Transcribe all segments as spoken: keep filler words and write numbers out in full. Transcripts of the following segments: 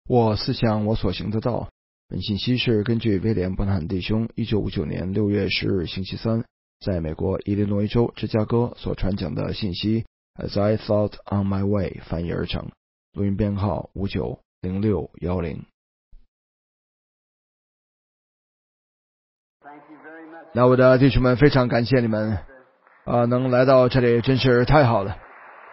我思想我所行的道。本信息是根据威廉·伯南汉弟兄一九五九年六月十日星期三在美国伊利诺伊州芝加哥所传讲的信息 As I thought on my way 翻译而成，录音编号五九零六一零。那我的弟兄们，非常感谢你们啊、呃，能来到这里真是太好了。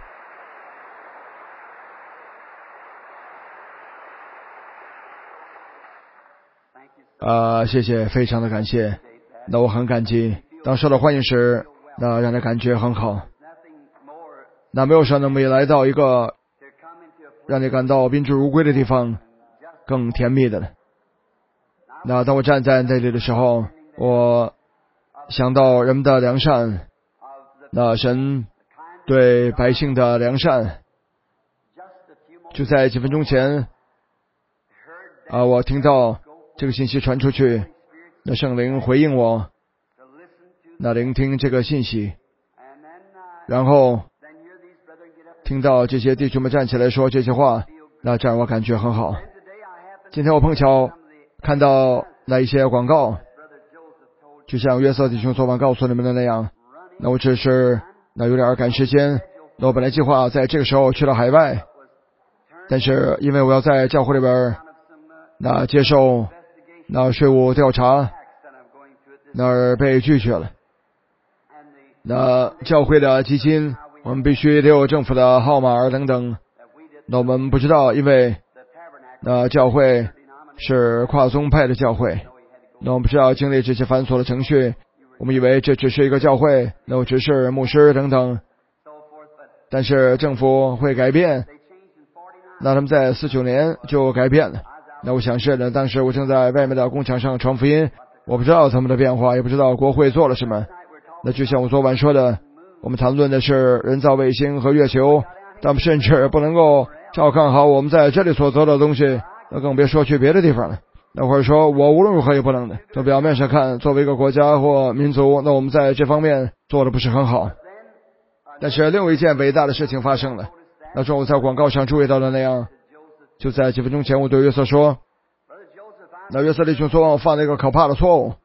啊、呃，谢谢，非常的感谢。那我很感激，当受到欢迎时，那让人感觉很好。那没有什么能比来到一个让你感到宾至如归的地方更甜蜜的了。那当我站在那里的时候，我想到人们的良善，那神对百姓的良善。就在几分钟前啊，我听到这个信息传出去，那圣灵回应我，那聆听这个信息，然后听到这些弟兄们站起来说这些话，那这样我感觉很好。今天我碰巧看到那一些广告，就像约瑟弟兄昨晚告诉你们的那样，那我只是那有点赶时间，那我本来计划在这个时候去了海外，但是因为我要在教会里边那接受那税务调查，那儿被拒绝了。那教会的基金我们必须得有政府的号码等等，那我们不知道，因为那教会是跨宗派的教会，那我们不知道经历这些繁琐的程序，我们以为这只是一个教会，那我只是牧师等等，但是政府会改变，那他们在四九年就改变了。那我想是呢，当时我正在外面的工厂上传福音，我不知道他们的变化，也不知道国会做了什么。那就像我昨晚说的，我们谈论的是人造卫星和月球，但我们甚至不能够照看好我们在这里所做的东西，那更别说去别的地方了。那或者说我无论如何也不能的。从表面上看，作为一个国家或民族，那我们在这方面做的不是很好。但是另一件伟大的事情发生了，那中午在广告上注意到的那样，就在几分钟前我对约瑟说，那约瑟弟兄说我犯了一个可怕的错误。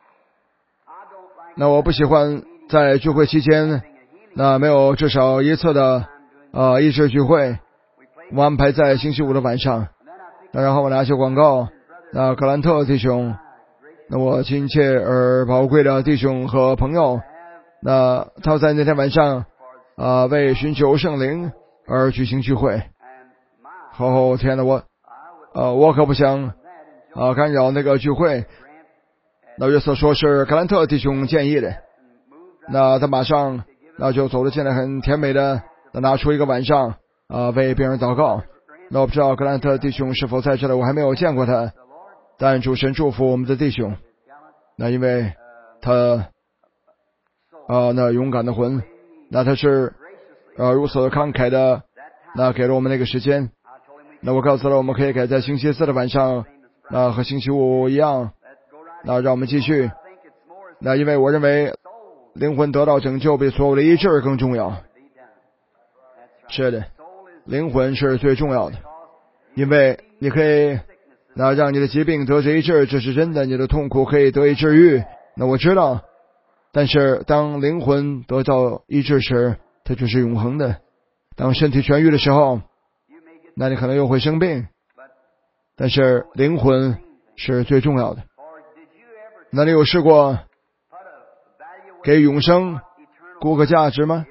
那我不喜欢在聚会期间那没有至少一次的呃医治聚会，我安排在星期五的晚上。那然后我拿起广告，那格兰特弟兄，那我亲切而宝贵的弟兄和朋友，那他在那天晚上啊、呃、为寻求圣灵而举行聚会。哦天哪，我呃我可不想啊、呃、干扰那个聚会。那约瑟说是格兰特弟兄建议的，那他马上那就走了进来，很甜美的那拿出一个晚上啊、呃、为别人祷告。那我不知道格兰特弟兄是否在这里，我还没有见过他，但主神祝福我们的弟兄，那因为他啊、呃、那勇敢的魂，那他是呃如此慷慨的那给了我们那个时间。那我告诉了我们可以改在星期四的晚上，那和星期五一样，那让我们继续。那因为我认为灵魂得到拯救比所有的医治更重要。是的，灵魂是最重要的，因为你可以那让你的疾病得医治，这是真的，你的痛苦可以得以治愈，那我知道。但是当灵魂得到医治时，它就是永恒的。当身体痊愈的时候，那你可能又会生病，但是灵魂是最重要的。那你有试过给永生估个价值吗？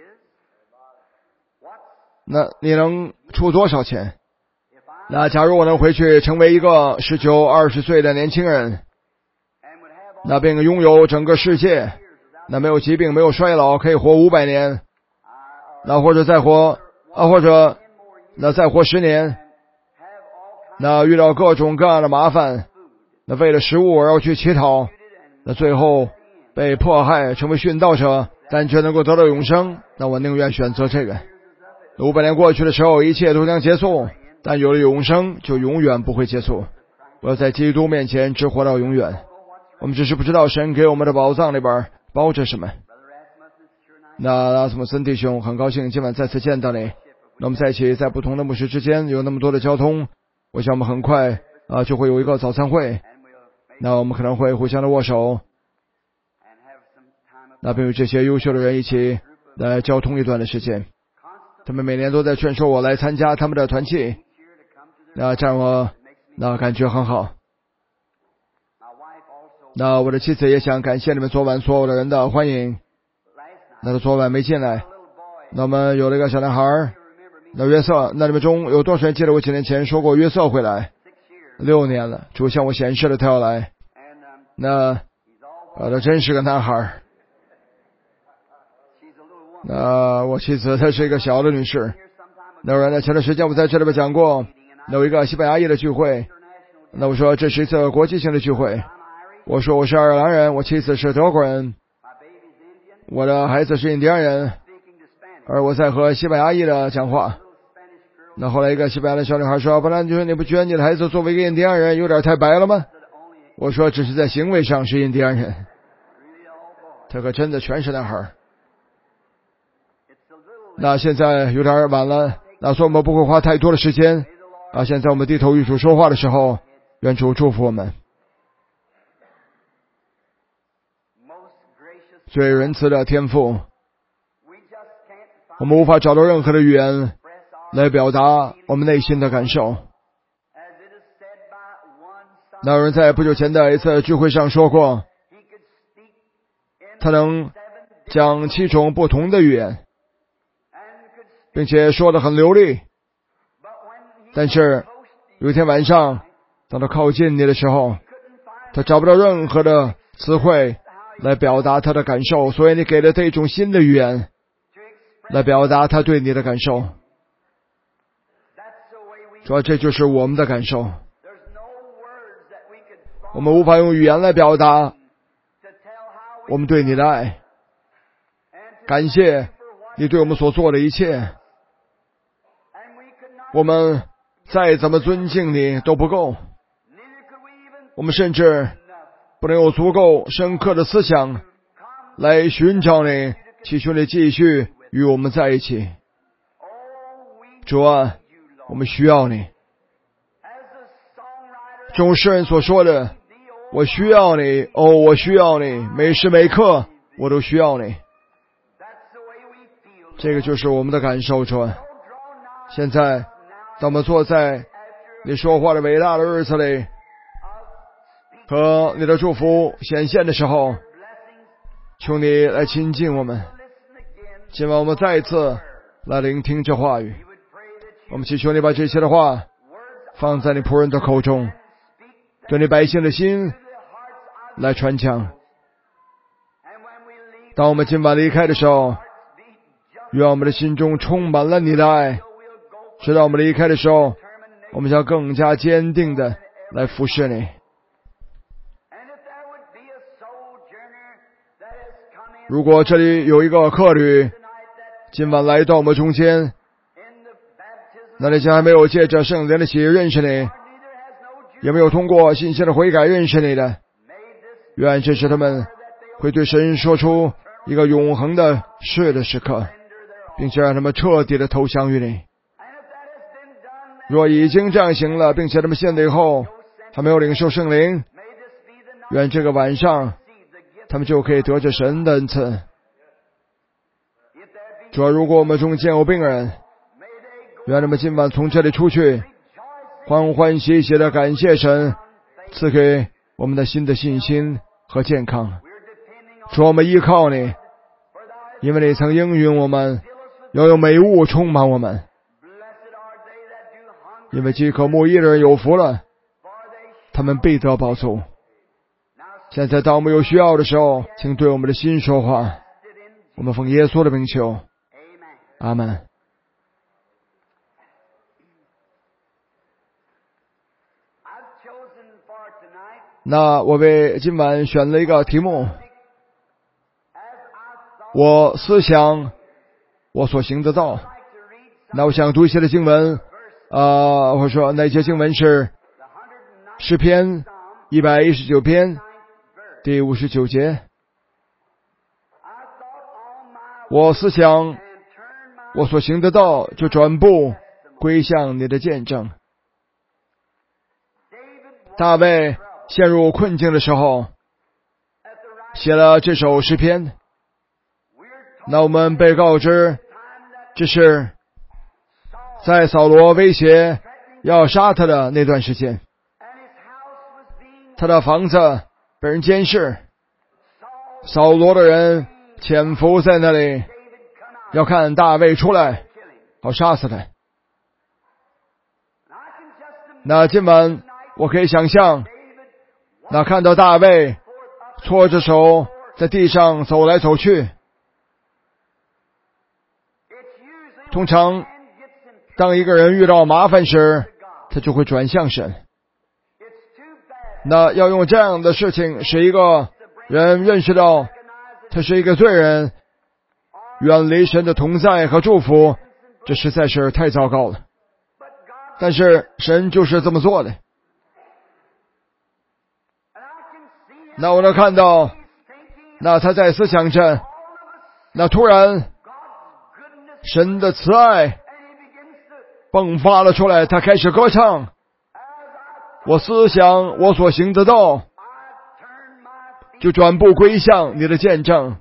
那你能出多少钱？那假如我能回去成为一个十九、二十岁的年轻人，那并拥有整个世界，那没有疾病，没有衰老，可以活五百年，那或者再活啊，或者那再活十年，那遇到各种各样的麻烦，那为了食物而要去乞讨，那最后被迫害成为殉道者，但却能够得到永生，那我宁愿选择这个。五百年过去的时候，一切都将结束，但有了永生就永远不会结束。我要在基督面前只活到永远。我们只是不知道神给我们的宝藏里边包着什么。那拉斯姆森弟兄，很高兴今晚再次见到你。那我们在一起，在不同的牧师之间有那么多的交通， 我想我们很快啊就会有一个早餐会，那我们可能会互相的握手，那并与这些优秀的人一起来交通一段的时间。他们每年都在劝说我来参加他们的团契，那这样我那感觉很好。那我的妻子也想感谢你们昨晚所有的人的欢迎。那他昨晚没进来，那我们有了一个小男孩，那约瑟，那你们中有多少人记得我几年前说过约瑟会来？六年了，主向我显示了他要来。那呃，他真是个男孩。那我妻子她是一个小的女士。那我呢前段时间我在这里边讲过，那有一个西班牙裔的聚会，那我说这是一次国际性的聚会。我说我是爱尔兰人，我妻子是德国人，我的孩子是印第安人，而我在和西班牙裔的讲话。那后来一个西班牙的小女孩说，不然就是你不觉得你的孩子作为一个印第安人有点太白了吗？我说只是在行为上是印第安人，他可真的全是男孩。那现在有点晚了，那所以我们不会花太多的时间啊。现在我们低头与主说话的时候，愿主祝福我们。最仁慈的天父，我们无法找到任何的语言来表达我们内心的感受。那有人在不久前的一次聚会上说过，他能讲七种不同的语言，并且说得很流利，但是有一天晚上当他靠近你的时候，他找不到任何的词汇来表达他的感受，所以你给了他一种新的语言来表达他对你的感受。主要这就是我们的感受，我们无法用语言来表达我们对你的爱，感谢你对我们所做的一切，我们再怎么尊敬你都不够，我们甚至不能有足够深刻的思想来寻找你，祈求你继续与我们在一起。主啊，我们需要你。正如诗人所说的，我需要你，哦，我需要你，每时每刻我都需要你。这个就是我们的感受，主啊。现在当我们坐在你说话的伟大的日子里，和你的祝福显现的时候，求你来亲近我们。今晚我们再一次来聆听这话语，我们祈求你把这些的话放在你仆人的口中，对你百姓的心来传讲。当我们今晚离开的时候，愿我们的心中充满了你的爱，直到我们离开的时候，我们将更加坚定的来服侍你。如果这里有一个客旅今晚来到我们中间，那你将还没有借着圣灵的洗认识你，也没有通过信心的悔改认识你的，愿这是他们会对神说出一个永恒的是的时刻，并且让他们彻底的投降于你。若已经这样行了，并且他们信了以后还没有领受圣灵，愿这个晚上他们就可以得着神的恩赐。主要如果我们中间有病人，愿他们今晚从这里出去，欢欢喜喜的感谢神赐给我们的新的信心和健康。主，我们依靠你，因为你曾应允我们要有美物充满我们。因为饥渴慕义的人有福了，他们必得饱足。现在当我们有需要的时候，请对我们的心说话，我们奉耶稣的名求，阿们。那我为今晚选了一个题目，我思想我所行的道。那我想读一些的经文，呃，或者说那些经文是诗篇一百一十九篇第五十九节。我思想我所行的道，就转步归向你的见证。 大卫陷入困境的时候，写了这首诗篇。那我们被告知，这是在扫罗威胁要杀他的那段时间，他的房子被人监视，扫罗的人潜伏在那里，要看大卫出来，好杀死他。那今晚我可以想象，那看到大卫搓着手在地上走来走去。通常当一个人遇到麻烦时，他就会转向神。那要用这样的事情使一个人认识到他是一个罪人，远离神的同在和祝福，这实在是太糟糕了。但是神就是这么做的。那我能看到，那他在思想着，那突然神的慈爱迸发了出来，他开始歌唱。我思想我所行的道，就转步归向你的见证。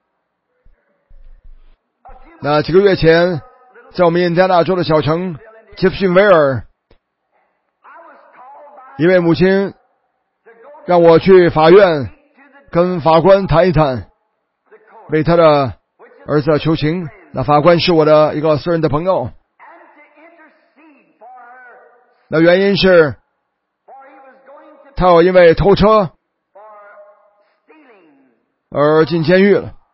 那几个月前，在我们印第安纳州的小城杰弗逊维尔，一位母亲让我去法院跟法官谈一谈，为他的儿子求情。那法官是我的一个私人的朋友，那原因是他有因为偷车而进监狱了。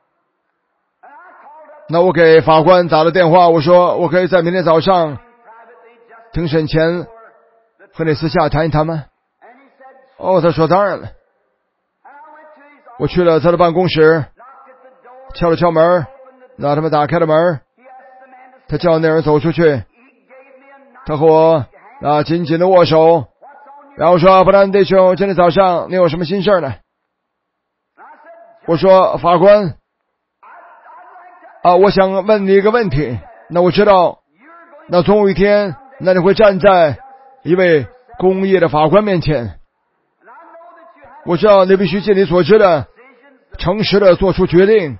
那我给法官打了电话，我说我可以在明天早上庭审前和你私下谈一谈吗？哦，他说当然了。我去了他的办公室，敲了敲门，那他们打开了门，他叫那人走出去，他和我啊紧紧的握手，然后说：“布兰弟兄，今天早上你有什么心事呢？”我说：“法官啊，我想问你一个问题。那我知道，那总有一天，那你会站在一位公义的法官面前。我知道你必须尽你所知的，诚实的做出决定。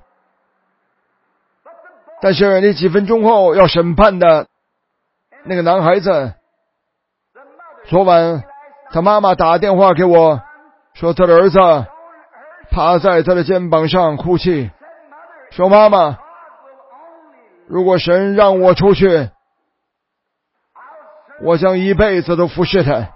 但是你几分钟后要审判的那个男孩子，昨晚他妈妈打电话给我，说他的儿子趴在他的肩膀上哭泣，说妈妈，如果神让我出去，我将一辈子都服侍他。”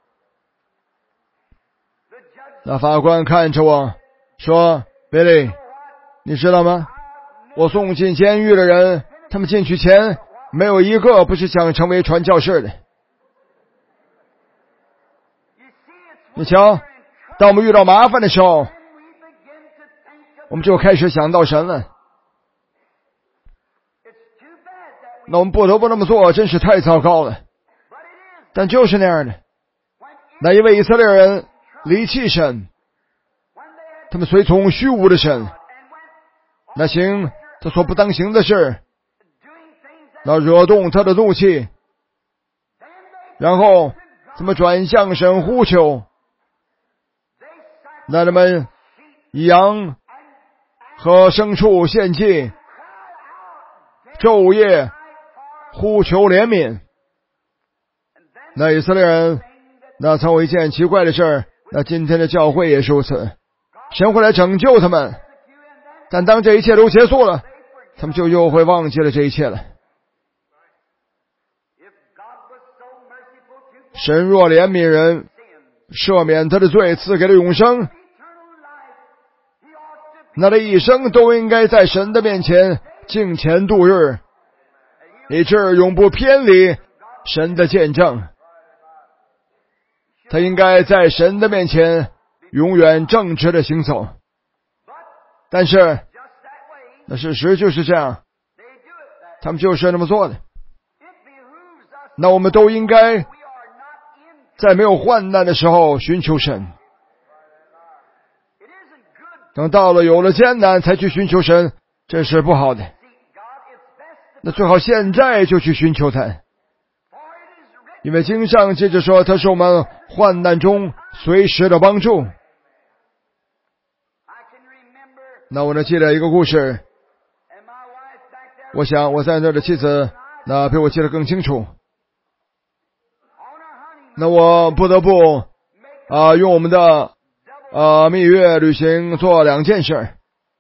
那法官看着我说：“贝利，你知道吗？我送进监狱的人，他们进去前没有一个不是想成为传教士的。你瞧，当我们遇到麻烦的时候，我们就开始想到神了。那我们不得不那么做，真是太糟糕了。但就是那样的，那一位以色列人离弃神，他们随从虚无的神，那行他所不当行的事，那惹动他的怒气，然后他们转向神呼求，那他们以羊和牲畜献祭，昼夜呼求怜悯。那以色列人那曾有一件奇怪的事，那今天的教会也是如此，神会来拯救他们，但当这一切都结束了，他们就又会忘记了这一切了。神若怜悯人，赦免他的罪，赐给了永生，那他一生都应该在神的面前敬虔度日，以致永不偏离神的见证。他应该在神的面前永远正直的行走。但是那事实就是这样，他们就是那么做的。那我们都应该在没有患难的时候寻求神，等到了有了艰难才去寻求神，这是不好的。那最好现在就去寻求他， 因为经上接着说，他是我们患难中随时的帮助。那我呢记得一个故事，我想我在那的妻子那比我记得更清楚。那我不得不啊、呃、用我们的呃蜜月旅行做两件事。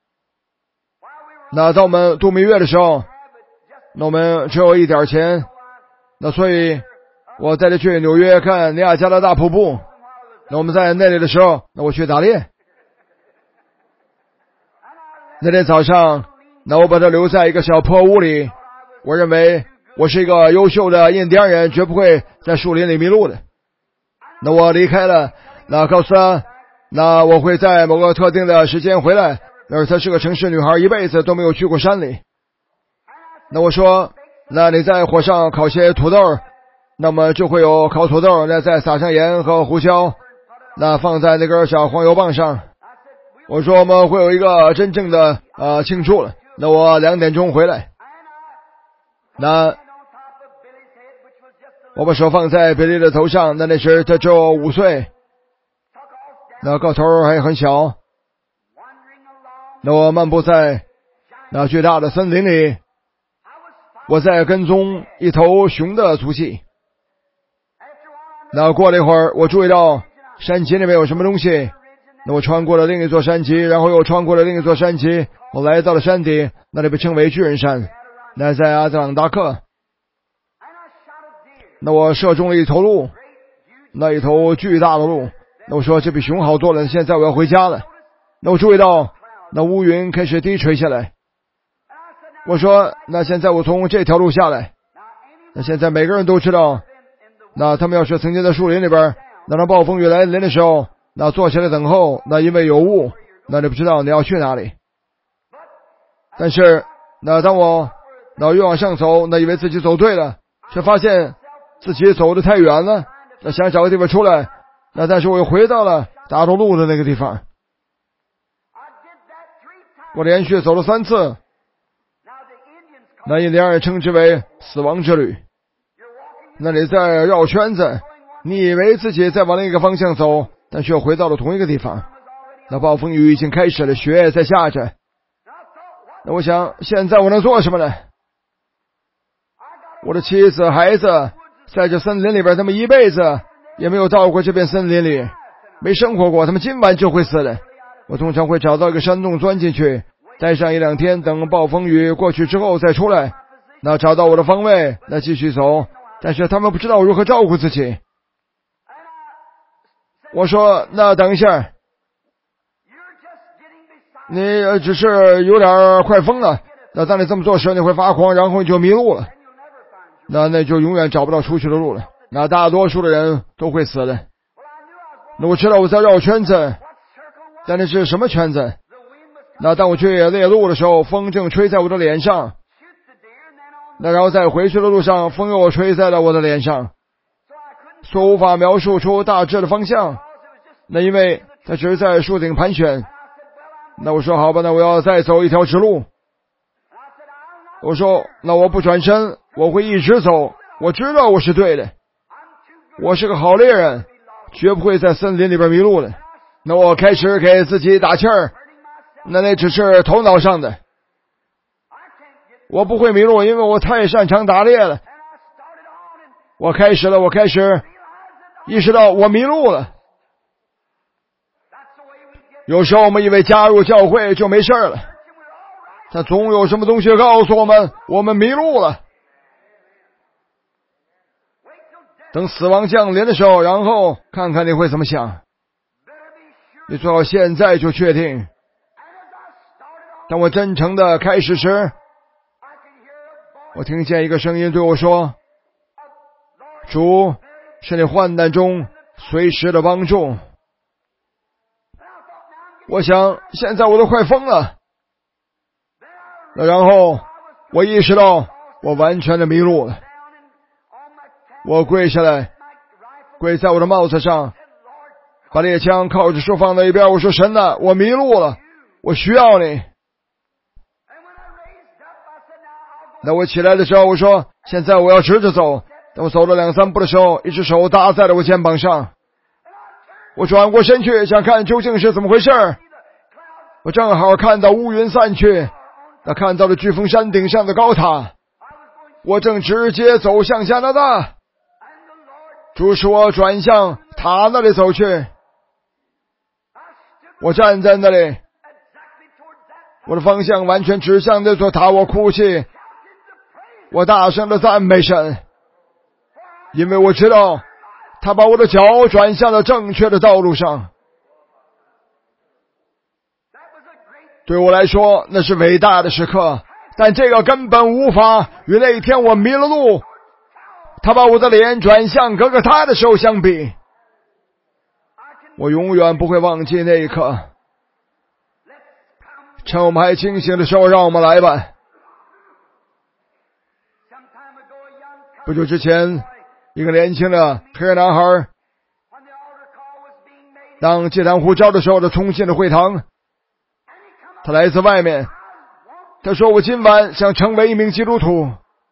那当我们度蜜月的时候，那我们只有一点钱，那所以我带着去纽约看尼亚加拉大瀑布。那我们在那里的时候，那我去打猎。那天早上，那我把他留在一个小破屋里。我认为我是一个优秀的印第安人，绝不会在树林里迷路的。那我离开了，那告诉他，那我会在某个特定的时间回来。而她是个城市女孩，一辈子都没有去过山里。那我说，那你在火上烤些土豆，那么就会有烤土豆，那再撒上盐和胡椒，那放在那根小黄油棒上。我说我们会有一个真正的呃庆祝了。那我两点钟回来，那我把手放在比利的头上，那那时他只有五岁，那个头还很小。那我漫步在那巨大的森林里，我在跟踪一头熊的足迹。那过了一会儿，我注意到山脊那边有什么东西。那我穿过了另一座山脊，然后又穿过了另一座山脊，我来到了山顶，那里被称为巨人山，那在阿兹朗达克。那我射中了一头鹿，那一头巨大的鹿。那我说这比熊好多了，现在我要回家了。那我注意到那乌云开始低垂下来。我说那现在我从这条路下来。那现在每个人都知道，那他们要是曾经在树林里边，那当暴风雨来临的时候，那坐下来等候，那因为有雾，那你不知道你要去哪里。但是那当我那越往上走，那以为自己走对了，却发现自己走得太远了，那想找个地方出来，那但是我又回到了打着路的那个地方。我连续走了三次，那印第安人称之为死亡之旅。那你在绕圈子，你以为自己在往另一个方向走，但却回到了同一个地方。那暴风雨已经开始了，雪在下着。那我想现在我能做什么呢？我的妻子孩子在这森林里边，他们一辈子也没有到过这片森林里，没生活过，他们今晚就会死的。我通常会找到一个山洞钻进去，待上一两天，等暴风雨过去之后再出来，那找到我的方位，那继续走。但是他们不知道如何照顾自己。我说那等一下，你只是有点快疯了，那当你这么做时你会发狂，然后你就迷路了，那那就永远找不到出去的路了，那大多数的人都会死的。那我知道我在绕圈子，但那是什么圈子？那当我去猎鹿的时候，风正吹在我的脸上，那然后在回去的路上，风又吹在了我的脸上，所以无法描述出大致的方向。那因为他只是在树顶盘旋。那我说好吧，那我要再走一条直路。我说那我不转身，我会一直走，我知道我是对的，我是个好猎人，绝不会在森林里边迷路的。那我开始给自己打气儿，那那只是头脑上的，我不会迷路，因为我太擅长打猎了。我开始了，我开始意识到我迷路了。有时候我们以为加入教会就没事了，但总有什么东西告诉我们我们迷路了。等死亡降临的时候，然后看看你会怎么想。你最好现在就确定。当我真诚的开始时，我听见一个声音对我说，主是你患难中随时的帮助。我想现在我都快疯了。然后我意识到我完全的迷路了。我跪下来，跪在我的帽子上，把猎枪靠着树放在一边。我说神啊，我迷路了，我需要你。那我起来的时候，我说现在我要直着走， 当我走了两三步的时候，一只手搭在了我肩膀上。我转过身去，想看究竟是怎么回事。我正好看到乌云散去，那看到了飓风山顶上的高塔。我正直接走向加拿大，主使我转向塔那里走去。我站在那里，我的方向完全指向那座塔，我哭泣，我大声的赞美神，因为我知道他把我的脚转向了正确的道路上。对我来说那是伟大的时刻，但这个根本无法与那一天我迷了路，他把我的脸转向哥哥他的时候相比。我永远不会忘记那一刻。趁我们还清醒的时候，让我们来吧。不久之前，一个年轻的黑男孩，当祭坛呼召的时候，他冲进了会堂。他来自外面，他说我今晚想成为一名基督徒。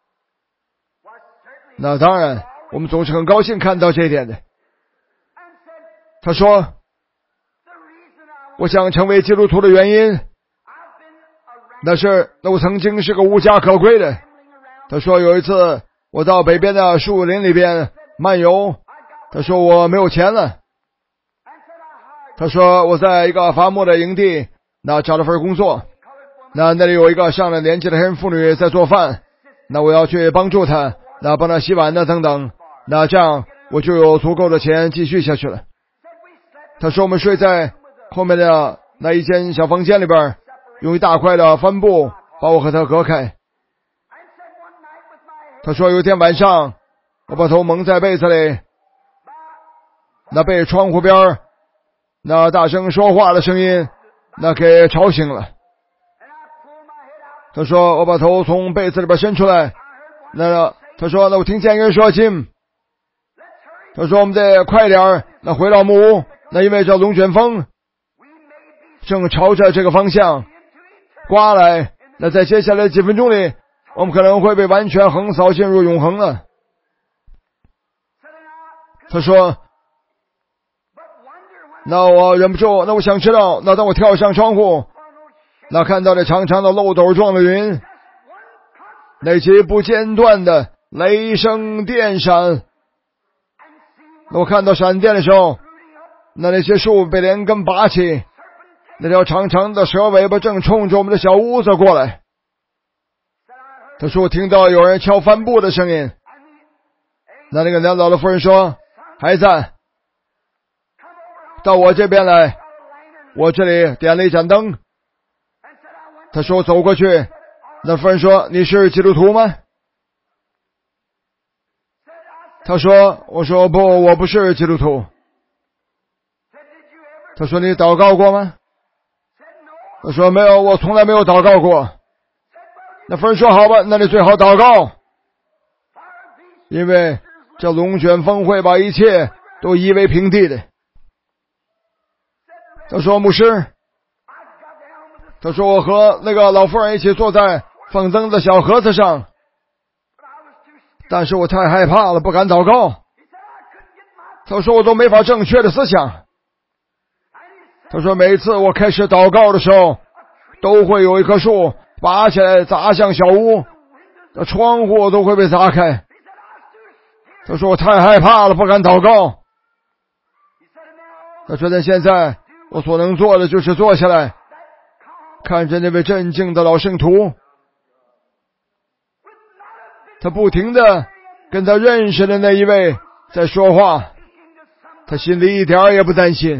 那当然，我们总是很高兴看到这一点的。他说我想成为基督徒的原因，那是那我曾经是个无家可归的。他说有一次我到北边的树林里边漫游，他说我没有钱了。他说我在一个伐木的营地那找了份工作，那那里有一个上了年纪的黑人妇女在做饭，那我要去帮助她，那帮她洗碗的等等，那这样我就有足够的钱继续下去了。他说我们睡在后面的那一间小房间里边，用一大块的帆布把我和他隔开。他说有一天晚上我把头蒙在被子里，那被窗户边那大声说话的声音那给吵醒了。他说我把头从被子里边伸出来，那他说那我听见一个人说金，他说我们得快点那回到木屋，那因为这龙卷风正朝着这个方向刮来，那在接下来几分钟里我们可能会被完全横扫进入永恒了。他说那我忍不住，那我想知道，那当我跳上窗户，那看到了长长的漏斗状的云，那些不间断的雷声电闪，那我看到闪电的时候，那那些树被连根拔起，那条长长的蛇尾巴正冲着我们的小屋子过来。他说我听到有人敲帆布的声音。那那个年老的妇人说孩子到我这边来，我这里点了一盏灯。他说走过去，那妇人说你是基督徒吗？他说我说不，我不是基督徒。他说你祷告过吗？我说没有，我从来没有祷告过。那妇人说好吧，那你最好祷告，因为这龙卷风会把一切都夷为平地的。他说牧师，他说我和那个老妇人一起坐在放灯的小盒子上，但是我太害怕了，不敢祷告。他说我都没法正确的思想。他说每次我开始祷告的时候，都会有一棵树拔起来砸向小屋，那窗户都会被砸开。他说我太害怕了，不敢祷告。他说但现在我所能做的就是坐下来，看着那位镇静的老圣徒，他不停地跟他认识的那一位在说话，他心里一点也不担心。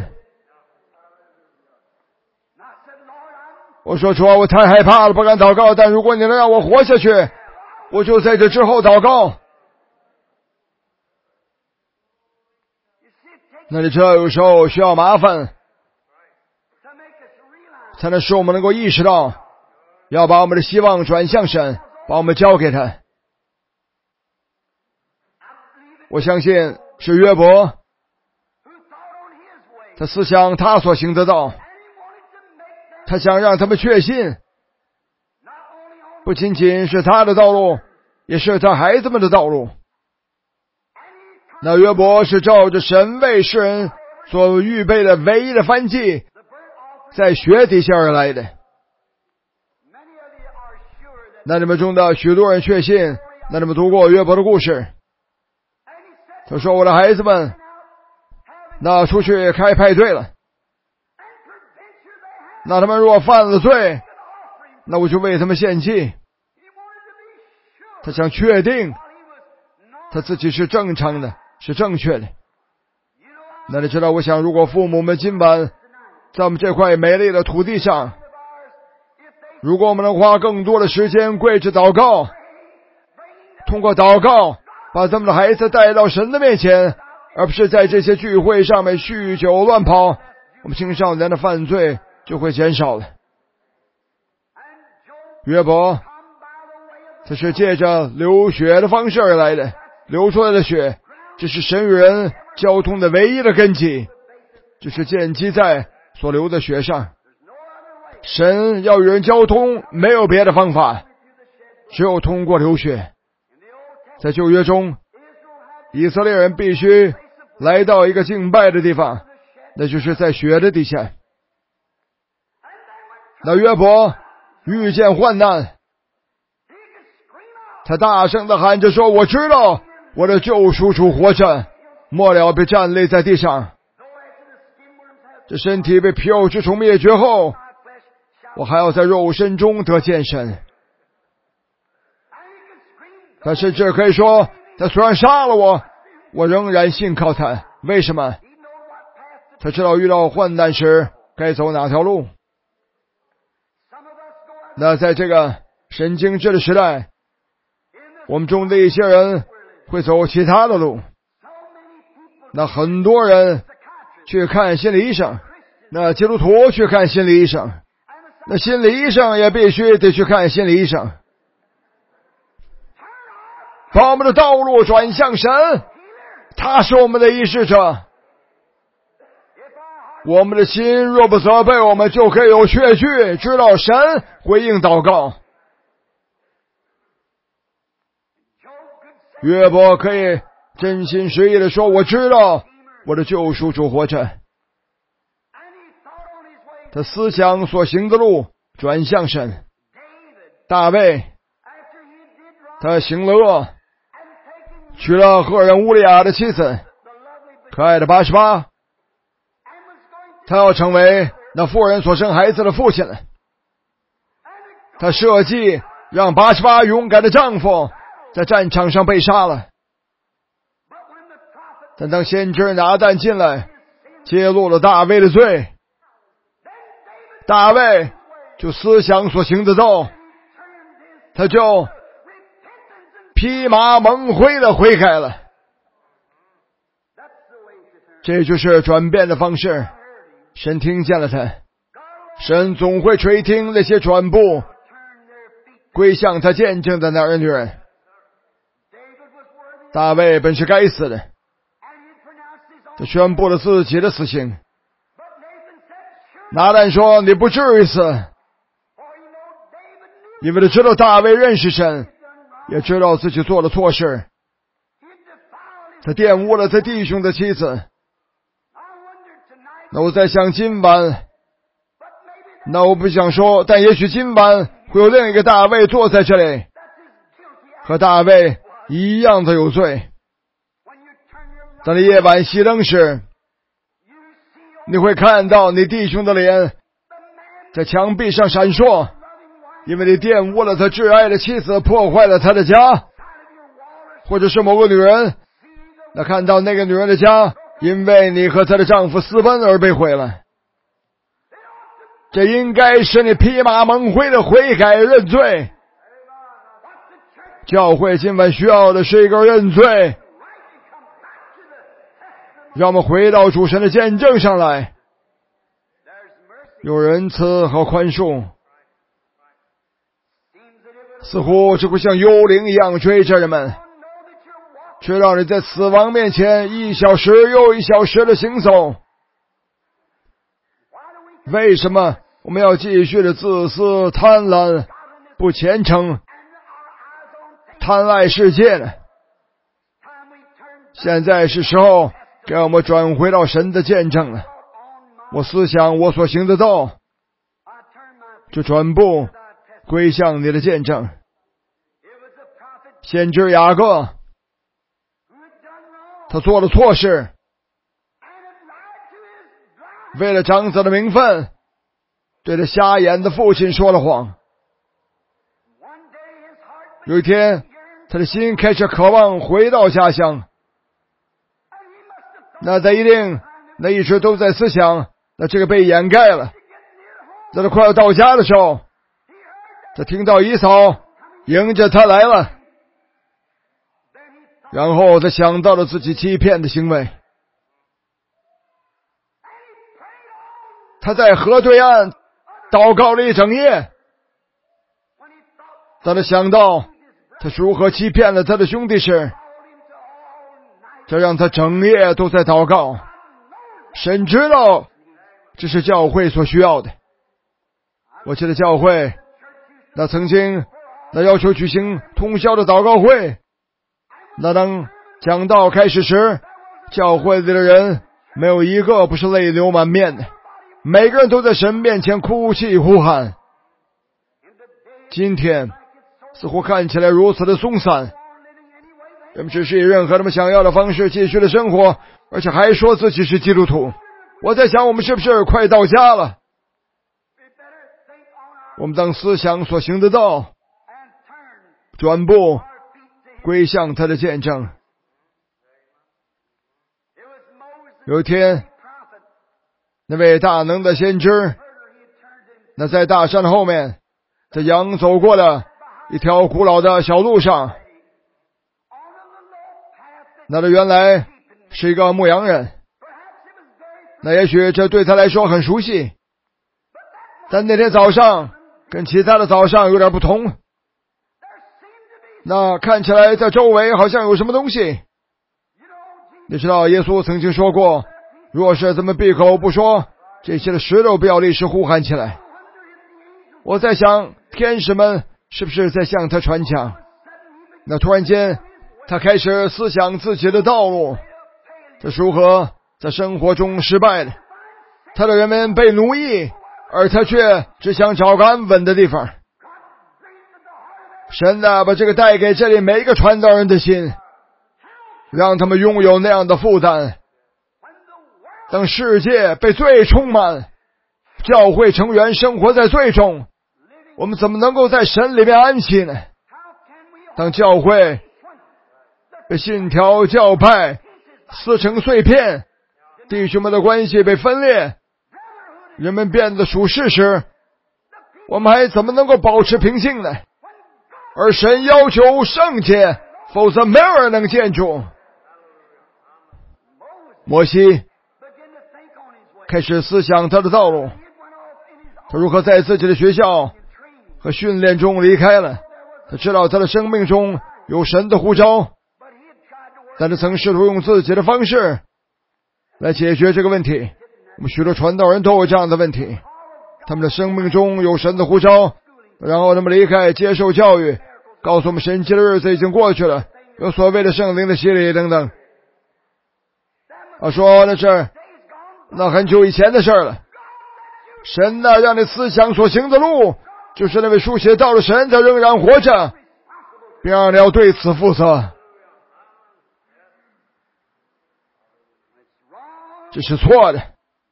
我说主啊，我太害怕了，不敢祷告，但如果你能让我活下去，我就在这之后祷告。那你知道有时候需要麻烦，才能使我们能够意识到要把我们的希望转向神，把我们交给他。我相信是约伯，他思想他所行的道，他想让他们确信不仅仅是他的道路，也是他孩子们的道路。 那约伯是照着神为世人所预备的唯一的燔祭，在血底下而来的。那你们中的许多人确信，那你们读过约伯的故事。他说：我的孩子们，那出去开派对了，那他们若犯了罪，那我就为他们献祭。他想确定他自己是正常的，是正确的。那你知道，我想如果父母们今晚在我们这块美丽的土地上，如果我们能花更多的时间跪着祷告，通过祷告把咱们的孩子带到神的面前，而不是在这些聚会上面酗酒乱跑，我们青少年的犯罪就会减少了。约伯这是借着流血的方式而来的，流出来的血，这是神与人交通的唯一的根基，就是建基在所流的血上。神要与人交通，没有别的方法，只有通过流血。在旧约中，以色列人必须来到一个敬拜的地方，那就是在血的底下。那约伯遇见患难，他大声地喊着说：我知道我的救赎主活着，末了被站立在地上。这身体被皮肉之虫灭绝后，我还要在肉身中得见神。他甚至可以说，他虽然杀了我，我仍然信靠他。为什么？他知道遇到患难时该走哪条路。那在这个神经质的时代，我们中的一些人会走其他的路。那很多人去看心理医生，那基督徒去看心理医生，那心理医生也必须得去看心理医生。把我们的道路转向神，他是我们的医治者。我们的心若不责备我们，就可以有确据，知道神回应祷告。约伯可以真心实意地说：我知道我的救赎主活着。他思想所行的路转向神。大卫他行了恶，娶了赫人乌利亚的妻子，可爱的八十八，他要成为那妇人所生孩子的父亲了。他设计让八十八勇敢的丈夫在战场上被杀了。但当先知拿但进来揭露了大卫的罪，大卫就思想所行的道，他就披麻蒙灰的悔改了。这就是转变的方式。神听见了他，神总会垂听那些转步归向他见证的男人女人。大卫本是该死的，他宣布了自己的死刑。拿但说：你不至于死，因为他知道大卫认识神，也知道自己做了错事。他玷污了他弟兄的妻子。那我在想今晚，那我不想说，但也许今晚会有另一个大卫坐在这里，和大卫一样的有罪。当你夜晚熄灯时，你会看到你弟兄的脸在墙壁上闪烁，因为你玷污了他挚爱的妻子，破坏了他的家。或者是某个女人，那看到那个女人的家因为你和她的丈夫私奔而被毁了。这应该是你披麻蒙灰的悔改认罪。教会今晚需要的是一个认罪，让我们回到主神的见证上来，有仁慈和宽恕。似乎这会像幽灵一样追着人们，却让你在死亡面前一小时又一小时的行走。为什么我们要继续的自私、贪婪、不虔诚、贪爱世界呢？ 现在是时候给我们转回到神的见证了。我思想我所行的道，就转步归向你的见证。先知雅各，他做了错事，为了长子的名分，对着瞎眼的父亲说了谎。有一天，他的心开始渴望回到家乡。那他一定，那一直都在思想，那这个被掩盖了。在他快要到家的时候，他听到以扫迎着他来了，然后他想到了自己欺骗的行为。他在河对岸祷告了一整夜，当他想到他如何欺骗了他的兄弟时，这让他整夜都在祷告。神知道这是教会所需要的。我记得教会那曾经那要求举行通宵的祷告会，那当讲道开始时，教会里的人没有一个不是泪流满面的，每个人都在神面前哭泣呼喊。今天似乎看起来如此的松散，人们只是以任何他们想要的方式继续的生活，而且还说自己是基督徒。我在想，我们是不是快到家了？我们当思想所行的道，转步归向他的见证。有一天，那位大能的先知，那在大山的后面，在羊走过了一条古老的小路上，那他原来是一个牧羊人。那也许这对他来说很熟悉，但那天早上跟其他的早上有点不同。那看起来在周围好像有什么东西。你知道耶稣曾经说过，若是咱们闭口不说，这些的石头不要立时呼喊起来。我在想，天使们是不是在向他传讲？那突然间他开始思想自己的道路，这如何在生活中失败了。他的人们被奴役，而他却只想找个安稳的地方。神啊，把这个带给这里每一个传道人的心，让他们拥有那样的负担。当世界被罪充满，教会成员生活在罪中，我们怎么能够在神里面安息呢？当教会被信条教派撕成碎片，弟兄们的关系被分裂，人们变得属世时，我们还怎么能够保持平静呢？而神要求圣洁，否则没有人能见主。摩西开始思想他的道路，他如何在自己的学校和训练中离开了。他知道他的生命中有神的呼召，但他曾试图用自己的方式来解决这个问题。我们许多传道人都有这样的问题，他们的生命中有神的呼召，然后他们离开接受教育，告诉我们神迹的日子已经过去了，有所谓的圣灵的洗礼等等。啊，说那是那很久以前的事了。神啊，让你思想所行的路，就是那位书写道的神，他仍然活着，并让你要对此负责。这是错的。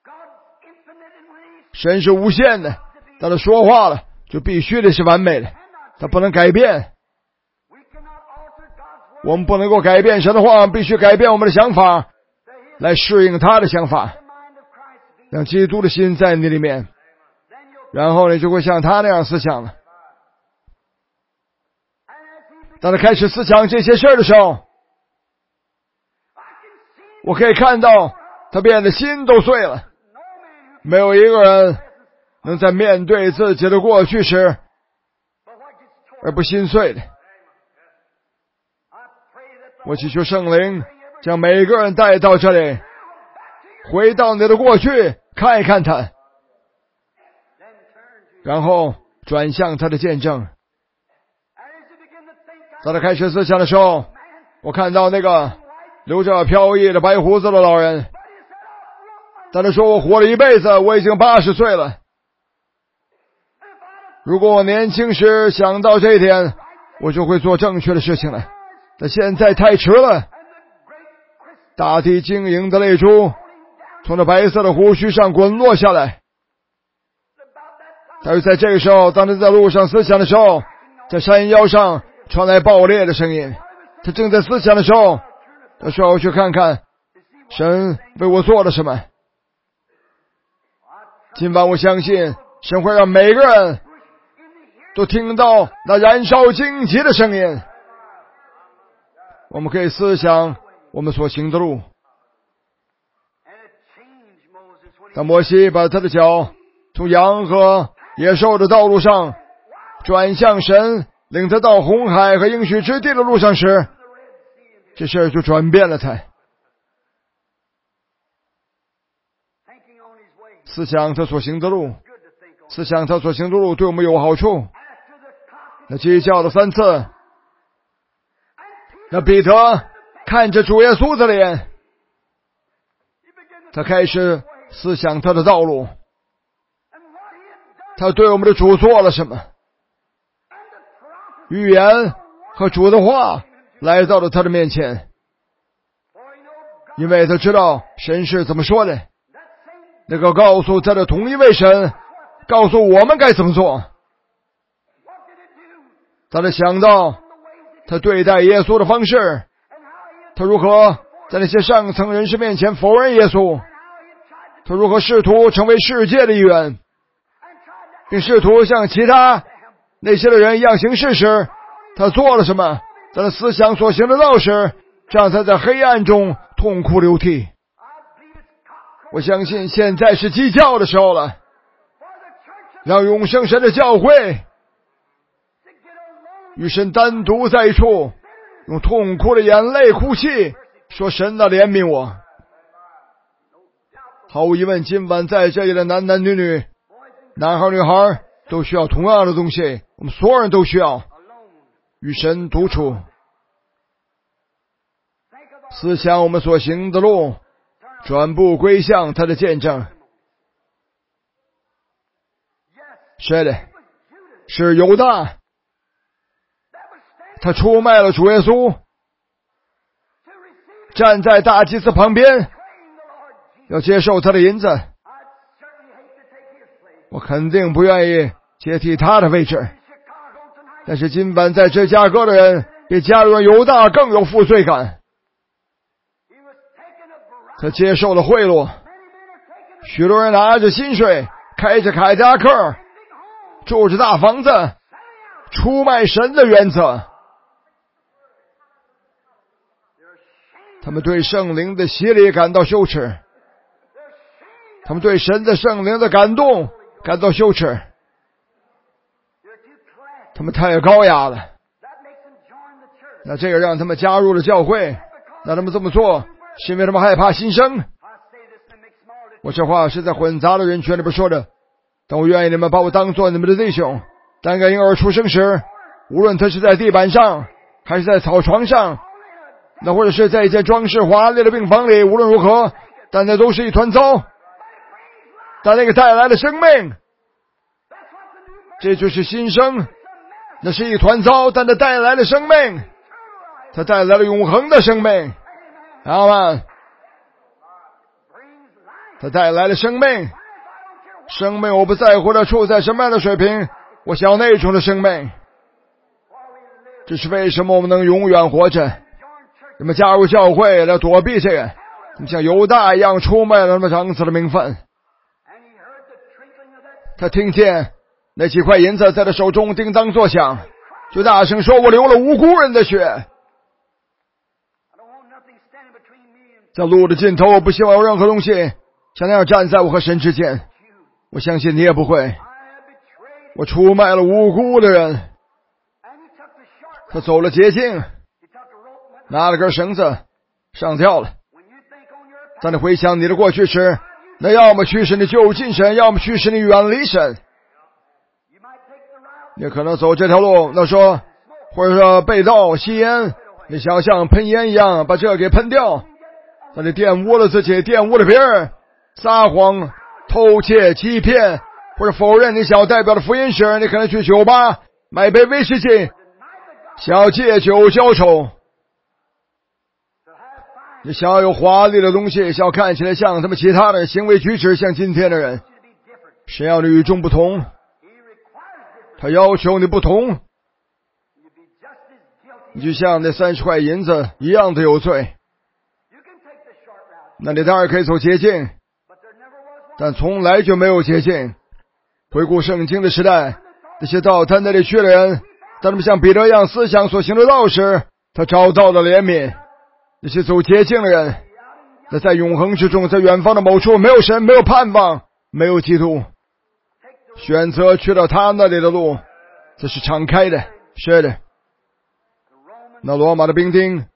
神是无限的，当他说话了，就必须得是完美的，他不能改变。我们不能够改变神的话，必须改变我们的想法，来适应他的想法，让基督的心在你里面，然后你就会像他那样思想了。当他开始思想这些事的时候，我可以看到他变得心都碎了。没有一个人能在面对自己的过去时而不心碎的。我祈求圣灵将每个人带到这里，回到你的过去，看一看他，然后转向他的见证。当他开始思想的时候，我看到那个留着飘逸的白胡子的老人。但他说我活了一辈子，我已经八十岁了。如果我年轻时想到这一点，我就会做正确的事情了。但现在太迟了。大地晶莹的泪珠从那白色的胡须上滚落下来。但是在这个时候，当他在路上思想的时候，在山腰上传来爆裂的声音。他正在思想的时候，他说我去看看神为我做了什么。今晚我相信神会让每个人都听到那燃烧荆棘的声音。我们可以思想我们所行的路。当摩西把他的脚从羊和野兽的道路上转向神领他到红海和应许之地的路上时，这事儿就转变了他。思想他所行的路，思想他所行的路对我们有好处。那鸡叫了三次，那彼得看着主耶稣的脸，他开始思想他的道路，他对我们的主做了什么。预言和主的话来到了他的面前，因为他知道神是怎么说的。那个告诉他的同一位神告诉我们该怎么做。他在想到他对待耶稣的方式，他如何在那些上层人士面前否认耶稣，他如何试图成为世界的一员，并试图像其他那些的人一样行事时，他做了什么，在他思想所行的道时，这样他在黑暗中痛哭流涕。我相信现在是鸡叫的时候了，让永生神的教会与神单独在一处，用痛哭的眼泪哭泣，说神啊，怜悯我。毫无疑问，今晚在这里的男男女女，男孩女孩都需要同样的东西，我们所有人都需要与神独处，思想我们所行的路，转步归向他的见证。是的，是犹大，他出卖了主耶稣，站在大祭司旁边，要接受他的银子。我肯定不愿意接替他的位置，但是今晚在芝加哥的人比加入犹大更有负罪感。他接受了贿赂，许多人拿着薪水，开着凯迪拉克，住着大房子，出卖神的原则。他们对圣灵的洗礼感到羞耻，他们对神的圣灵的感动感到羞耻，他们太高雅了。那这个让他们加入了教会，那他们这么做是因为他们害怕新生。我这话是在混杂的人群里边说的，但我愿意你们把我当作你们的弟兄。当个婴儿出生时，无论他是在地板上还是在草床上，那或者是在一间装饰华丽的病房里，无论如何，但那都是一团糟。但那个带来的生命，这就是新生。那是一团糟，但它带来了生命，它带来了永恒的生命。阿们。它带来了生命，生命我不在乎它处在什么样的水平，我想要那种的生命。这是为什么我们能永远活着。你们加入教会来躲避这个，你们像犹大一样出卖了他们长子的名分。他听见那几块银子在他手中叮当作响，就大声说，我流了无辜人的血。在路的尽头，我不希望有任何东西像那样站在我和神之间。我相信你也不会。我出卖了无辜的人。他走了捷径，拿了根绳子上吊了。当你回想你的过去时，那要么驱使你就近神，要么驱使你远离神。你可能走这条路，那说或者说被盗、吸烟、 你想像喷烟一样把这给喷掉，那你玷污了自己，玷污了别人，撒谎、偷窃、欺骗，或者否认你想要代表的福音时，你可能去酒吧买杯威士忌，想要借酒浇愁。你想要有华丽的东西，想要看起来像他们其他的行为举止像今天的人，谁要你与众不同，他要求你不同，你就像那三十块银子一样的有罪。那你当然可以走捷径，但从来就没有捷径。回顾圣经的时代，那些到他那里去的人，当他们像彼得一样思想所行的道时，他找到了怜悯。那些走捷径的人，那在永恒之中，在远方的某处，没有神，没有盼望，没有基督，选择去到他那里的路，这是敞开的。是的，那罗马的兵丁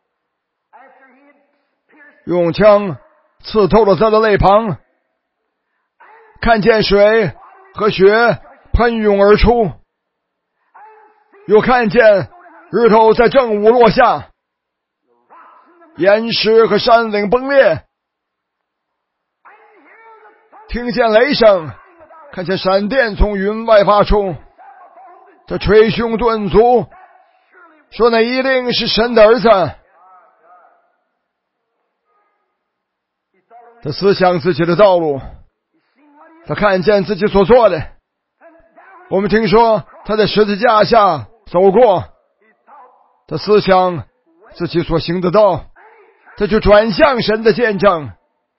用枪刺透了他的肋旁，看见水和血喷涌而出，又看见日头在正午落下，岩石和山岭崩裂，听见雷声，看见闪电从云外发出，他捶胸顿足，说那一定是神的儿子。他思想自己的道路，他看见自己所做的。我们听说他在十字架下走过，他思想自己所行的道，他就转向神的见证。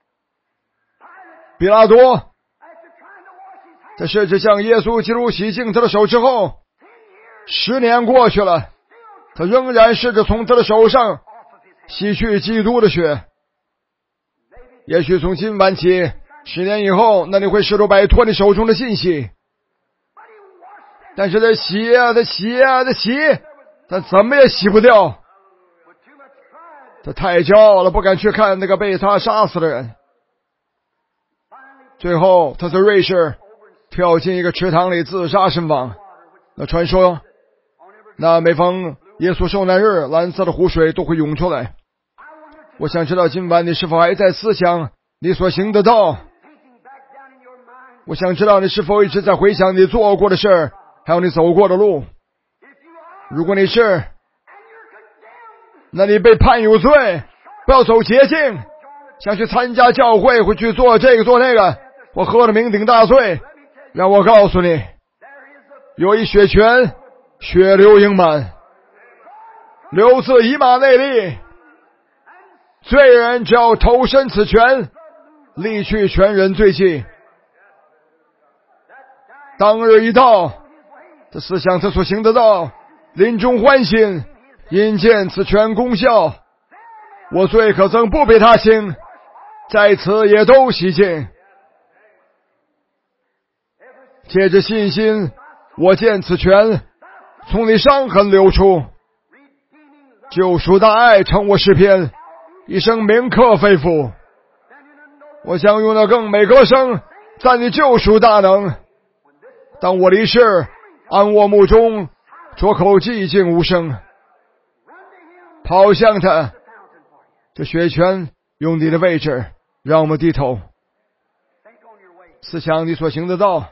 比拉多在试着向耶稣基督洗净他的手之后，十年过去了，他仍然试着从他的手上洗去基督的血。也许从今晚起，十年以后，那你会试图摆脱你手中的信息，但是他洗啊他洗啊他洗，但怎么也洗不掉。他太骄傲了，不敢去看那个被他杀死的人。最后他在瑞士跳进一个池塘里自杀身亡。那传说，那每逢耶稣受难日，蓝色的湖水都会涌出来。我想知道今晚你是否还在思想你所行的道。我想知道你是否一直在回想你做过的事，还有你走过的路。如果你是，那你被判有罪，不要走捷径，想去参加教会，会去做这个做那个，我喝了酩酊大醉。让我告诉你，有一血泉，血流盈满，流自以马内利。罪人只要投身此泉，立去全人罪迹。当日一到，他思想他所行的道，临终欢欣，因见此泉功效，我罪可曾不比他轻，在此也都洗净。借着信心，我见此泉从你伤痕流出，救赎大爱成我诗篇，一生铭刻肺腑。我将用那更美歌声赞你救赎大能。当我离世，安卧墓中，捉口寂静无声，跑向他，这血泉用你的位置，让我们低头思想你所行的道。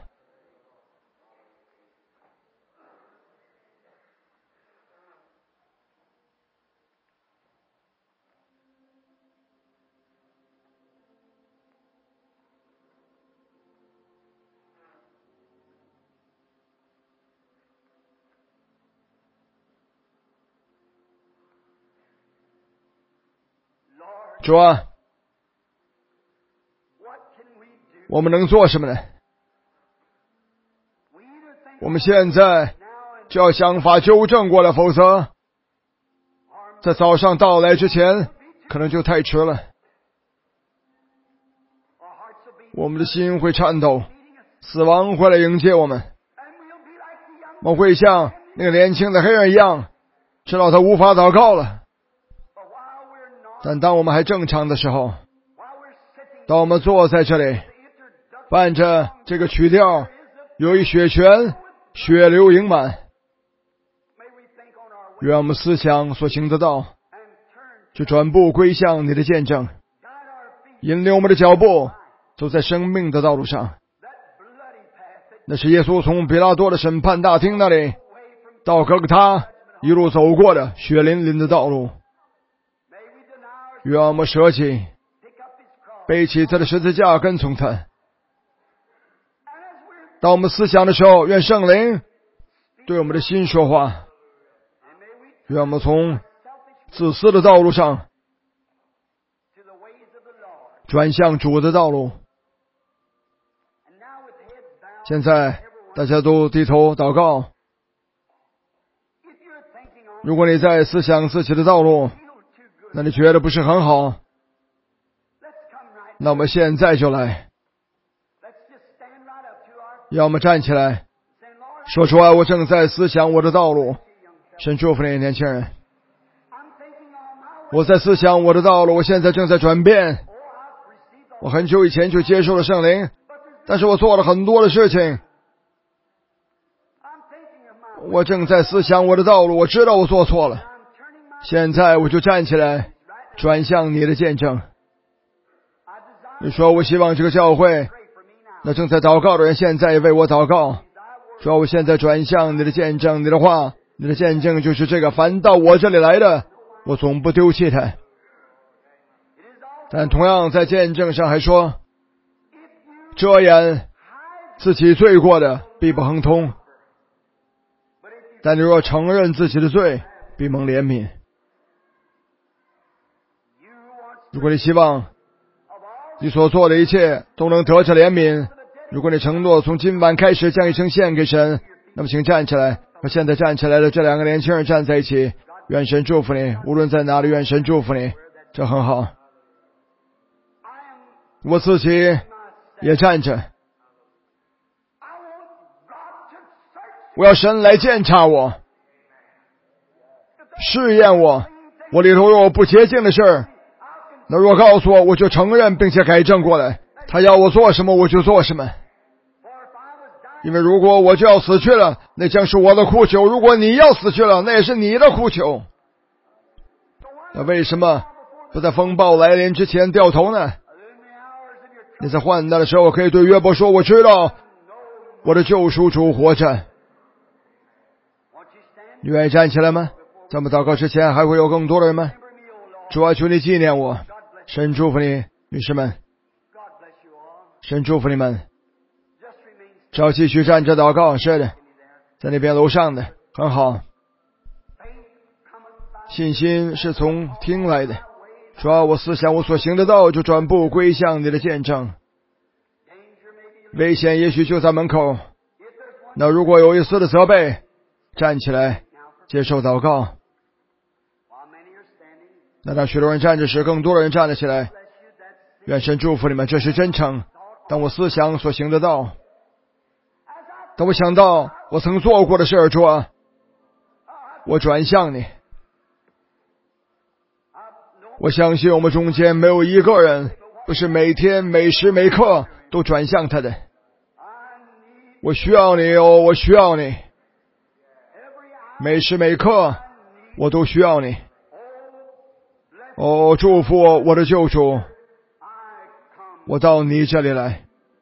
主啊，我们能做什么呢？我们现在就要想法纠正过来，否则在早上到来之前可能就太迟了。我们的心会颤抖，死亡会来迎接我们，我们会像那个年轻的黑人一样，知道他无法祷告了。但当我们还正常的时候，当我们坐在这里伴着这个曲调，有一血泉，血流盈满，愿我们思想所行的道， 就转步归向你的见证，引领我们的脚步走在生命的道路上。那是耶稣从比拉多的审判大厅那里到哥哥他一路走过的血淋淋的道路。愿我们舍弃背起他的十字架跟从他。当我们思想的时候，愿圣灵对我们的心说话，愿我们从自私的道路上转向主的道路。现在大家都低头祷告。如果你在思想自己的道路，那你觉得不是很好，那我们现在就来，要我们站起来说出来，我正在思想我的道路。神祝福你，年轻人。我在思想我的道路，我现在正在转变。我很久以前就接受了圣灵，但是我做了很多的事情。我正在思想我的道路，我知道我做错了。现在我就站起来，转向你的见证。你说我希望这个教会，那正在祷告的人现在也为我祷告。说我现在转向你的见证，你的话，你的见证就是这个，凡到我这里来的，我总不丢弃他。但同样在见证上还说，遮掩自己罪过的必不亨通，但你若承认自己的罪，必蒙怜悯。如果你希望你所做的一切都能得着怜悯，如果你承诺从今晚开始将一生献给神，那么请站起来，和现在站起来的这两个年轻人站在一起。愿神祝福你，无论在哪里，愿神祝福你，这很好。我自己也站着，我要神来检查我，试验我，我里头有不洁净的事，那若告诉我，我就承认并且改正过来。他要我做什么，我就做什么。因为如果我就要死去了，那将是我的苦求；如果你要死去了，那也是你的苦求。那为什么不在风暴来临之前掉头呢？你在患难的时候可以对约伯说，我知道我的救赎主活着。你愿意站起来吗？在我们祷告之前还会有更多的人吗？主啊，求你纪念我。神祝福你，女士们，神祝福你们。只要继续站着祷告。是的，在那边楼上的很好。信心是从听来的，主啊，我思想我所行的道，就转步归向你的见证。危险也许就在门口，那如果有一丝的责备，站起来接受祷告。那当许多人站着时，更多的人站了起来。愿神祝福你们，这是真诚。当我思想所行的道，当我想到我曾做过的事儿，主啊，我转向你。我相信我们中间没有一个人不是每天每时每刻都转向他的。我需要你哦，我需要你，每时每刻我都需要你。哦，祝福我，我的救主，我到你这里来。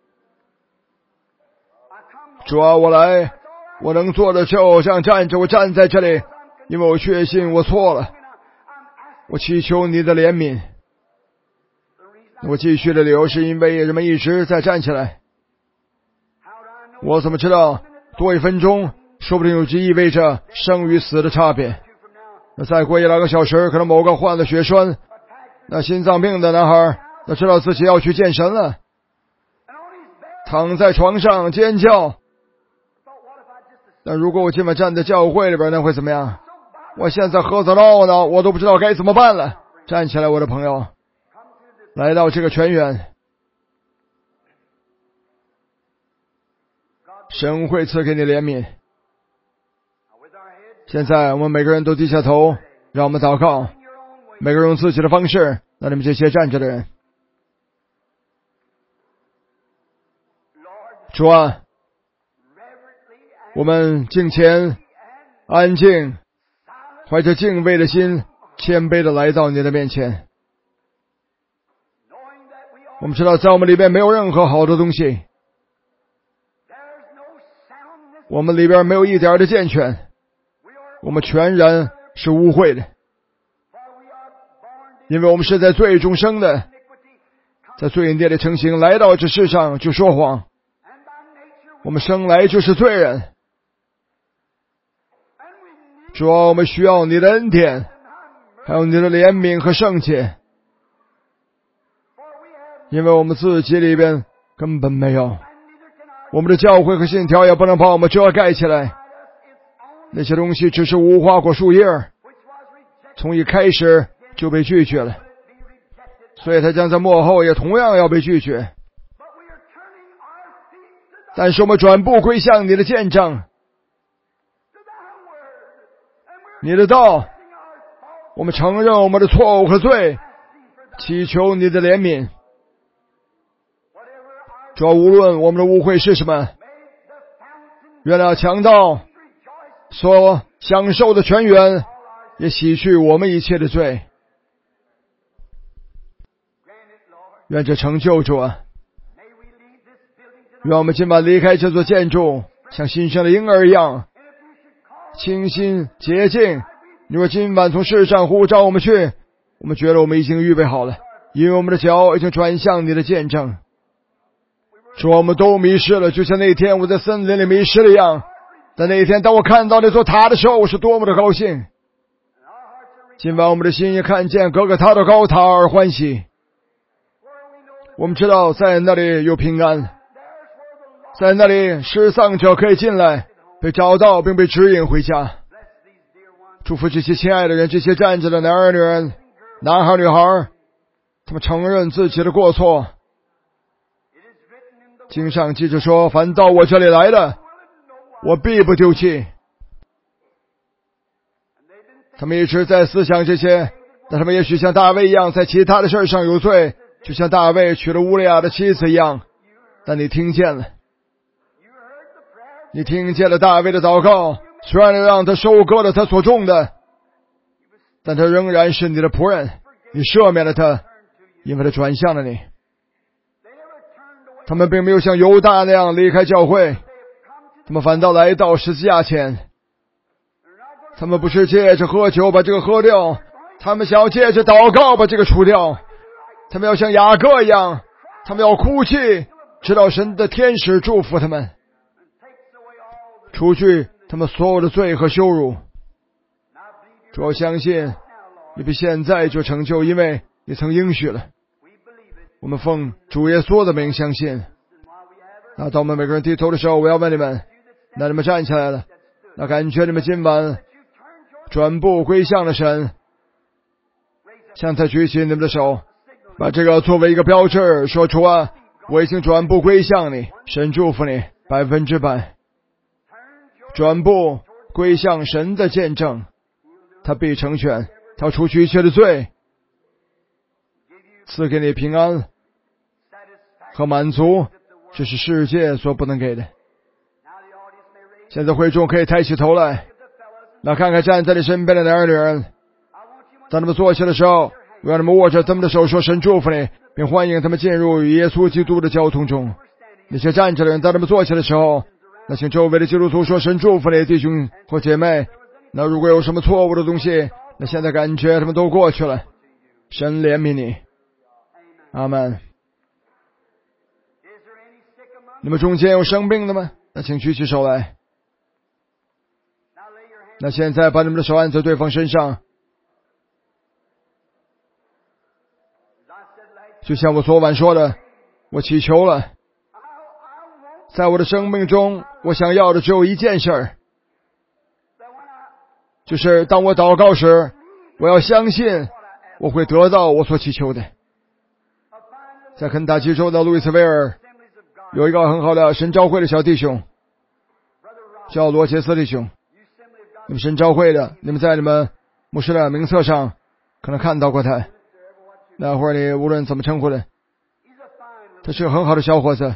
主啊，我来，我能做的就这样站着，我站在这里，因为我确信我错了。我祈求你的怜悯。我继续的理由是因为人们一直在站起来。我怎么知道多一分钟说不定就意味着生与死的差别？那再过一两个小时，可能某个患了血栓，那心脏病的男孩，他知道自己要去见神了，躺在床上尖叫。那如果我今晚站在教会里边，那会怎么样？我现在喝着闹呢，我都不知道该怎么办了。站起来，我的朋友，来到这个泉源，神会赐给你怜悯。现在我们每个人都低下头，让我们祷告，每个人用自己的方式。那你们这些站着的人，主啊，我们敬虔安静，怀着敬畏的心谦卑的来到你的面前。我们知道在我们里边没有任何好的东西，我们里边没有一点的健全，我们全然是污秽的，因为我们是在罪中生的，在罪孽的成型来到这世上就说谎，我们生来就是罪人。主啊，我们需要你的恩典，还有你的怜悯和圣洁，因为我们自己里边根本没有，我们的教会和信条也不能把我们遮盖起来，那些东西只是无花果树叶，从一开始就被拒绝了，所以它将在末后也同样要被拒绝。但是我们转步归向你的见证，你的道，我们承认我们的错误和罪，祈求你的怜悯。主，无论我们的污秽是什么，原谅强盗所享受的泉源，也洗去我们一切的罪。愿这成就主啊！愿我们今晚离开这座建筑，像新生的婴儿一样清新洁净。你若今晚从世上呼召我们去，我们觉得我们已经预备好了，因为我们的脚已经转向你的见证。主，我们都迷失了，就像那天我在森林里迷失了一样。但那一天当我看到那座塔的时候，我是多么的高兴。今晚我们的心也看见各个塔的高塔而欢喜。我们知道在那里有平安，在那里失丧者可以进来，被找到并被指引回家。祝福这些亲爱的人，这些站着的男儿女人，男孩女孩，他们承认自己的过错。经上记着说，凡到我这里来的，我必不丢弃。他们一直在思想这些，但他们也许像大卫一样，在其他的事上有罪，就像大卫娶了乌利亚的妻子一样。但你听见了，你听见了大卫的祷告，虽然让他收割了他所种的，但他仍然是你的仆人，你赦免了他，因为他转向了你。他们并没有像犹大那样离开教会，他们反倒来到十字架前。他们不是借着喝酒把这个喝掉，他们想要借着祷告把这个除掉。他们要像雅各一样，他们要哭泣，直到神的天使祝福他们，除去他们所有的罪和羞辱。主要相信你比现在就成就，因为你曾应许了。我们奉主耶稣的名相信。那当我们每个人低头的时候，我要问你们，那你们站起来了，那感觉你们今晚转步归向了神，向他举起你们的手，把这个作为一个标志，说出啊，我已经转步归向你，神祝福你百分之百。转步归向神的见证，他必成全，他除去一切的罪，赐给你平安和满足，这是世界所不能给的。现在会众可以抬起头来，那看看站在你身边的男儿女人，当他们坐下的时候，我让他们握着他们的手，说神祝福你，并欢迎他们进入与耶稣基督的交通中。那些站着的人，当他们坐下的时候，那请周围的基督徒说神祝福你，弟兄或姐妹。那如果有什么错误的东西，那现在感觉他们都过去了，神怜悯你。阿们。你们中间有生病的吗？那请举起手来。那现在把你们的手按在对方身上，就像我昨晚说的，我祈求了，在我的生命中，我想要的只有一件事儿，就是当我祷告时，我要相信我会得到我所祈求的。在肯塔基州的路易斯维尔有一个很好的神召会的小弟兄，叫罗杰斯弟兄。你们神召会的，你们在你们牧师的名册上可能看到过他，那会儿你无论怎么称呼的，他是个很好的小伙子。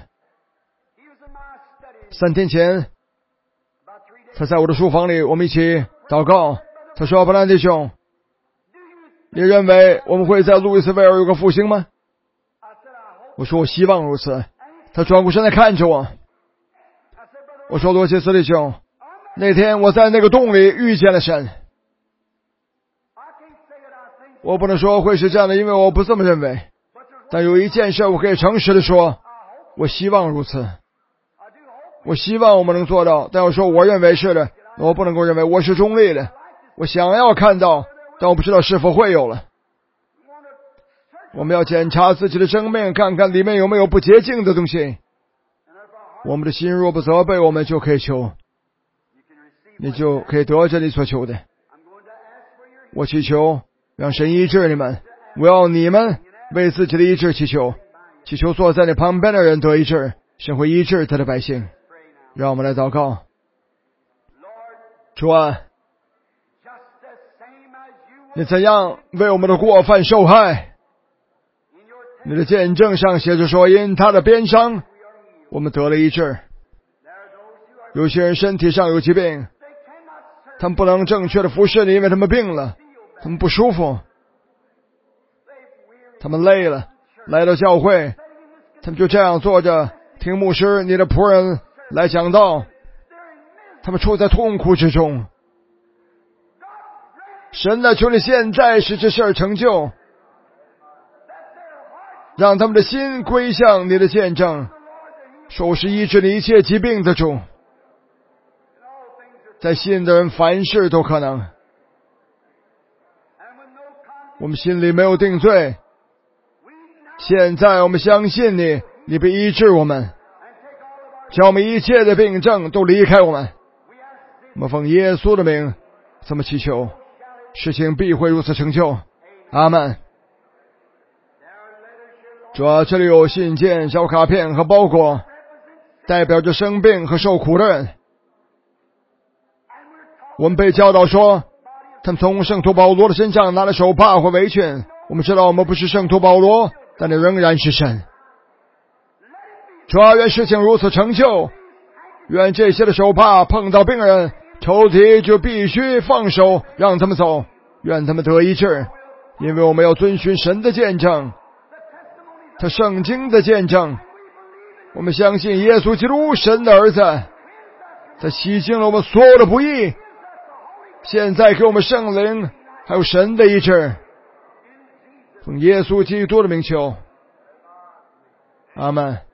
三天前他在我的书房里，我们一起祷告，他说，布兰弟兄， 你认为我们会在路易斯维尔有个复兴吗？我说我希望如此。他转过身来看着我，我说罗切斯弟兄，那天我在那个洞里遇见了神。我不能说会是这样的，因为我不这么认为，但有一件事我可以诚实的说，我希望如此，我希望我们能做到。但我说我认为是的，我不能够认为，我是中立的，我想要看到，但我不知道是否会有了。我们要检查自己的生命，看看里面有没有不洁净的东西。我们的心若不责备我们，就可以求，你就可以得着你所求的。我祈求让神医治你们，我要你们为自己的医治祈求，祈求坐在你旁边的人得医治，神会医治他的百姓。让我们来祷告。主啊，你怎样为我们的过犯受害？你的见证上写着说，因他的鞭伤我们得了医治。有些人身体上有疾病，他们不能正确的服侍你，因为他们病了，他们不舒服，他们累了，来到教会，他们就这样坐着听牧师你的仆人来讲道，他们处在痛苦之中。神啊，求你现在使这事儿成就，让他们的心归向你的见证，说我是医治你一切疾病的主。在信的人凡事都可能。我们心里没有定罪，现在我们相信你，你必医治我们，叫我们一切的病症都离开我们。我们奉耶稣的名这么祈求，事情必会如此成就。阿们。主啊，这里有信件、小卡片和包裹，代表着生病和受苦的人。我们被教导说，他们从圣徒保罗的身上拿了手帕或围裙。我们知道我们不是圣徒保罗，但那仍然是神。主啊，愿事情如此成就，愿这些的手帕碰到病人，仇敌就必须放手让他们走，愿他们得医治，因为我们要遵循神的见证，他圣经的见证。我们相信耶稣基督神的儿子，他洗净了我们所有的不义，现在给我们圣灵还有神的医治，奉耶稣基督的名求，阿们。